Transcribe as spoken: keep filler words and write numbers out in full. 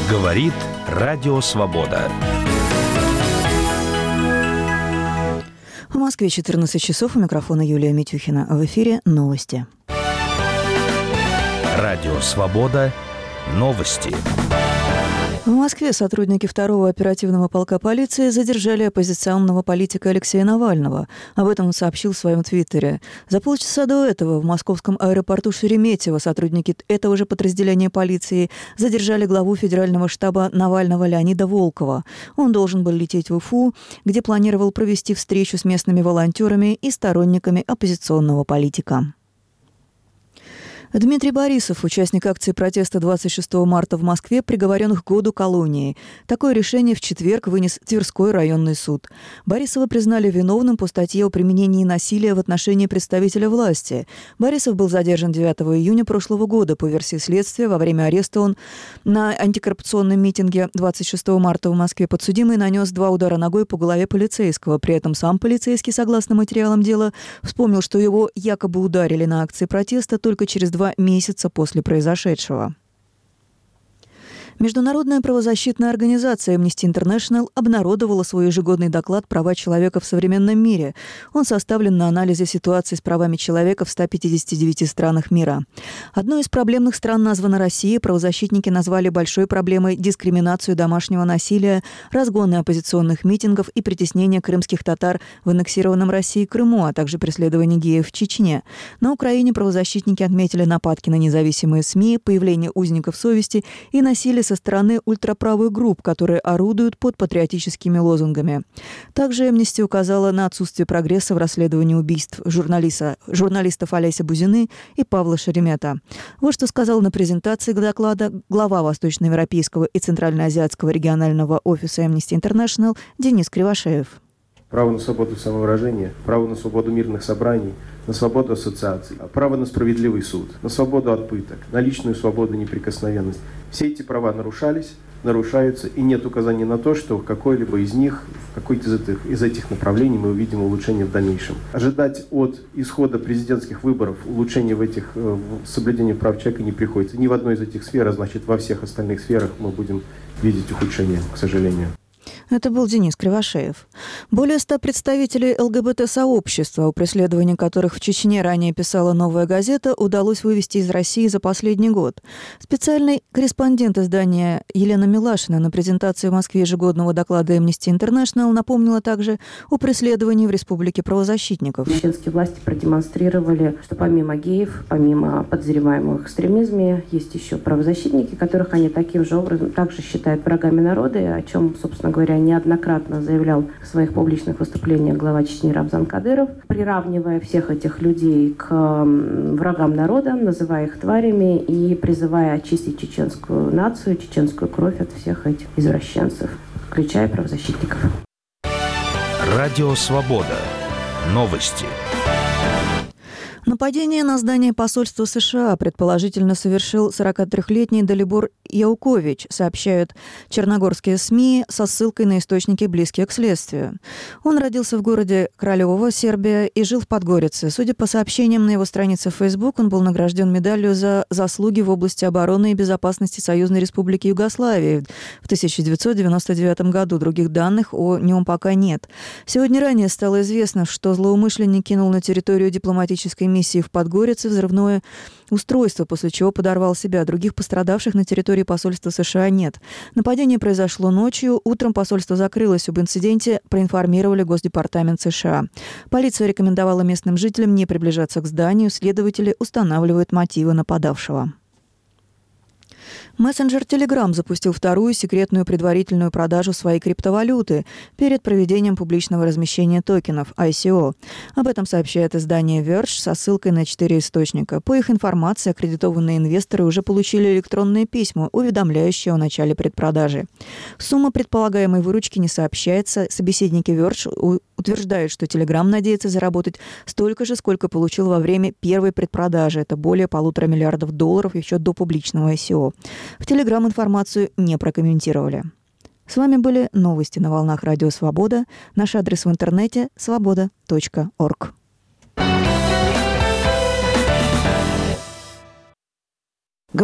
Говорит Радио Свобода. В Москве четырнадцать часов. У микрофона Юлия Митюхина. В эфире новости. Радио Свобода. Новости. В Москве сотрудники второго оперативного полка полиции задержали оппозиционного политика Алексея Навального. Об этом он сообщил в своем твиттере. За полчаса до этого в московском аэропорту Шереметьево сотрудники этого же подразделения полиции задержали главу федерального штаба Навального Леонида Волкова. Он должен был лететь в Уфу, где планировал провести встречу с местными волонтерами и сторонниками оппозиционного политика. Дмитрий Борисов, участник акции протеста двадцать шестого марта в Москве, приговорен к году колонии. Такое решение в четверг вынес Тверской районный суд. Борисова признали виновным по статье о применении насилия в отношении представителя власти. Борисов был задержан девятого июня прошлого года. По версии следствия, во время ареста он на антикоррупционном митинге двадцать шестого марта в Москве подсудимый нанес два удара ногой по голове полицейского. При этом сам полицейский, согласно материалам дела, вспомнил, что его якобы ударили на акции протеста только через два месяца после произошедшего. Международная правозащитная организация Amnesty International обнародовала свой ежегодный доклад «Права человека в современном мире». Он составлен на анализе ситуации с правами человека в ста пятидесяти девяти странах мира. Одной из проблемных стран названа Россия. Правозащитники назвали большой проблемой дискриминацию домашнего насилия, разгоны оппозиционных митингов и притеснение крымских татар в аннексированном Россией Крыму, а также преследование геев в Чечне. На Украине правозащитники отметили нападки на независимые СМИ, появление узников совести и насилие со стороны ультраправых групп, которые орудуют под патриотическими лозунгами. Также Amnesty указала на отсутствие прогресса в расследовании убийств журналиста, журналистов Олеся Бузины и Павла Шеремета. Вот что сказал на презентации доклада глава Восточноевропейского и Центральноазиатского регионального офиса Amnesty International Денис Кривошеев. Право на свободу самовыражения, право на свободу мирных собраний, на свободу ассоциаций, право на справедливый суд, на свободу от пыток, на личную свободу и неприкосновенность. Все эти права нарушались, нарушаются, и нет указаний на то, что в какой-либо из них, в какой-то из этих, из этих направлений мы увидим улучшение в дальнейшем. Ожидать от исхода президентских выборов улучшения в этих в соблюдении прав человека не приходится. Ни в одной из этих сфер, а значит во всех остальных сферах мы будем видеть ухудшение, к сожалению. Это был Денис Кривошеев. Более ста представителей ЛГБТ-сообщества, о преследовании которых в Чечне ранее писала «Новая газета», удалось вывести из России за последний год. Специальный корреспондент издания Елена Милашина на презентации в Москве ежегодного доклада Amnesty International напомнила также о преследовании в Республике правозащитников. Чеченские власти продемонстрировали, что помимо геев, помимо подозреваемых в экстремизме, есть еще правозащитники, которых они таким же образом также считают врагами народа, о чем, собственно говоря, неоднократно заявлял в своих публичных выступлениях глава Чечни Рамзан Кадыров, приравнивая всех этих людей к врагам народа, называя их тварями и призывая очистить чеченскую нацию, чеченскую кровь от всех этих извращенцев, включая правозащитников. Радио Свобода. Новости. Нападение на здание посольства США предположительно совершил сорокатрёхлетний Далибор Яукович, сообщают черногорские СМИ со ссылкой на источники, близкие к следствию. Он родился в городе Кралево, Сербия, и жил в Подгорице. Судя по сообщениям на его странице в Facebook, он был награжден медалью за заслуги в области обороны и безопасности Союзной Республики Югославии в тысяча девятьсот девяносто девятом году. Других данных о нем пока нет. Сегодня ранее стало известно, что злоумышленник кинул на территорию дипломатической миссии в Подгорице взрывное устройство, после чего подорвал себя. Других пострадавших на территории посольства США нет. Нападение произошло ночью. Утром посольство закрылось. Об инциденте проинформировали Госдепартамент США. Полиция рекомендовала местным жителям не приближаться к зданию. Следователи устанавливают мотивы нападавшего. Мессенджер Telegram запустил вторую секретную предварительную продажу своей криптовалюты перед проведением публичного размещения токенов ай си о. Об этом сообщает издание Verge со ссылкой на четыре источника. По их информации, аккредитованные инвесторы уже получили электронные письма, уведомляющие о начале предпродажи. Сумма предполагаемой выручки не сообщается. Собеседники Verge утверждают, что Telegram надеется заработать столько же, сколько получил во время первой предпродажи. Это более полутора миллиардов долларов еще до публичного ай си о. В Telegram информацию не прокомментировали. С вами были новости на волнах Радио Свобода. Наш адрес в интернете – свобода точка орг.